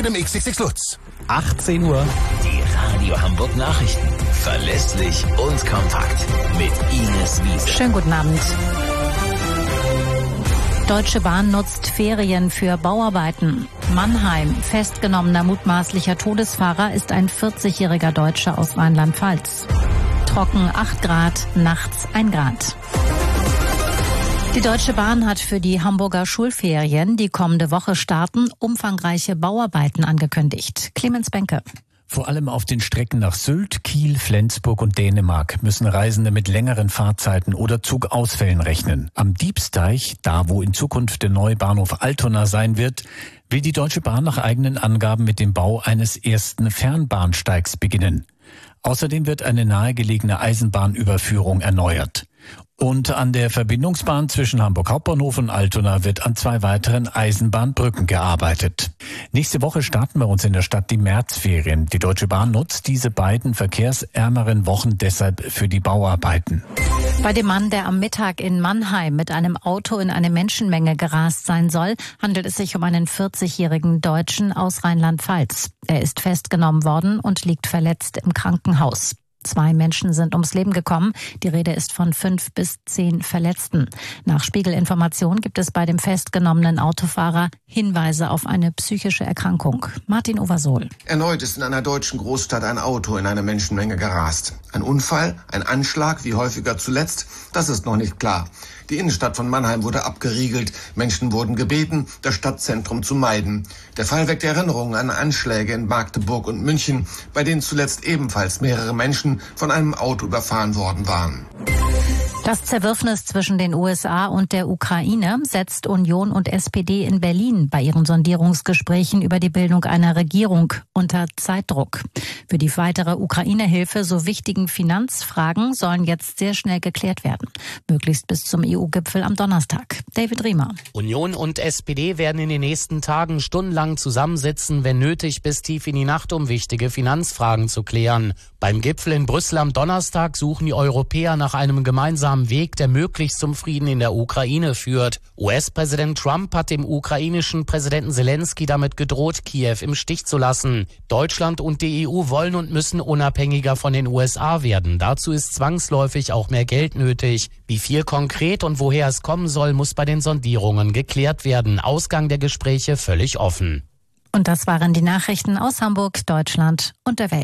im XXX Lutz. 18 Uhr. Die Radio Hamburg Nachrichten. Verlässlich und kompakt. Mit Ines Wiese. Schönen guten Abend. Deutsche Bahn nutzt Ferien für Bauarbeiten. Mannheim. Festgenommener mutmaßlicher Todesfahrer ist ein 40-jähriger Deutscher aus Rheinland-Pfalz. Trocken 8 Grad, nachts 1 Grad. Die Deutsche Bahn hat für die Hamburger Schulferien, die kommende Woche starten, umfangreiche Bauarbeiten angekündigt. Clemens Benke. Vor allem auf den Strecken nach Sylt, Kiel, Flensburg und Dänemark müssen Reisende mit längeren Fahrzeiten oder Zugausfällen rechnen. Am Diebsteich, da wo in Zukunft der neue Bahnhof Altona sein wird, will die Deutsche Bahn nach eigenen Angaben mit dem Bau eines ersten Fernbahnsteigs beginnen. Außerdem wird eine nahegelegene Eisenbahnüberführung erneuert. Und an der Verbindungsbahn zwischen Hamburg Hauptbahnhof und Altona wird an 2 weiteren Eisenbahnbrücken gearbeitet. Nächste Woche starten bei uns in der Stadt die Märzferien. Die Deutsche Bahn nutzt diese beiden verkehrsärmeren Wochen deshalb für die Bauarbeiten. Bei dem Mann, der am Mittag in Mannheim mit einem Auto in eine Menschenmenge gerast sein soll, handelt es sich um einen 40-jährigen Deutschen aus Rheinland-Pfalz. Er ist festgenommen worden und liegt verletzt im Krankenhaus. 2 Menschen sind ums Leben gekommen. Die Rede ist von 5 bis 10 Verletzten. Nach Spiegelinformation gibt es bei dem festgenommenen Autofahrer Hinweise auf eine psychische Erkrankung. Martin Oversohl. Erneut ist in einer deutschen Großstadt ein Auto in eine Menschenmenge gerast. Ein Unfall, ein Anschlag, wie häufiger zuletzt, das ist noch nicht klar. Die Innenstadt von Mannheim wurde abgeriegelt. Menschen wurden gebeten, das Stadtzentrum zu meiden. Der Fall weckt Erinnerungen an Anschläge in Magdeburg und München, bei denen zuletzt ebenfalls mehrere Menschen von einem Auto überfahren worden waren. Das Zerwürfnis zwischen den USA und der Ukraine setzt Union und SPD in Berlin bei ihren Sondierungsgesprächen über die Bildung einer Regierung unter Zeitdruck. Für die weitere Ukraine-Hilfe so wichtigen Finanzfragen sollen jetzt sehr schnell geklärt werden. Möglichst bis zum EU-Gipfel am Donnerstag. David Riemer. Union und SPD werden in den nächsten Tagen stundenlang zusammensitzen, wenn nötig bis tief in die Nacht, um wichtige Finanzfragen zu klären. Beim Gipfel in Brüssel am Donnerstag suchen die Europäer nach einem gemeinsamen Weg, der möglichst zum Frieden in der Ukraine führt. US-Präsident Trump hat dem ukrainischen Präsidenten Zelensky damit gedroht, Kiew im Stich zu lassen. Deutschland und die EU wollen und müssen unabhängiger von den USA werden. Dazu ist zwangsläufig auch mehr Geld nötig. Wie viel konkret und woher es kommen soll, muss bei den Sondierungen geklärt werden. Ausgang der Gespräche völlig offen. Und das waren die Nachrichten aus Hamburg, Deutschland und der Welt.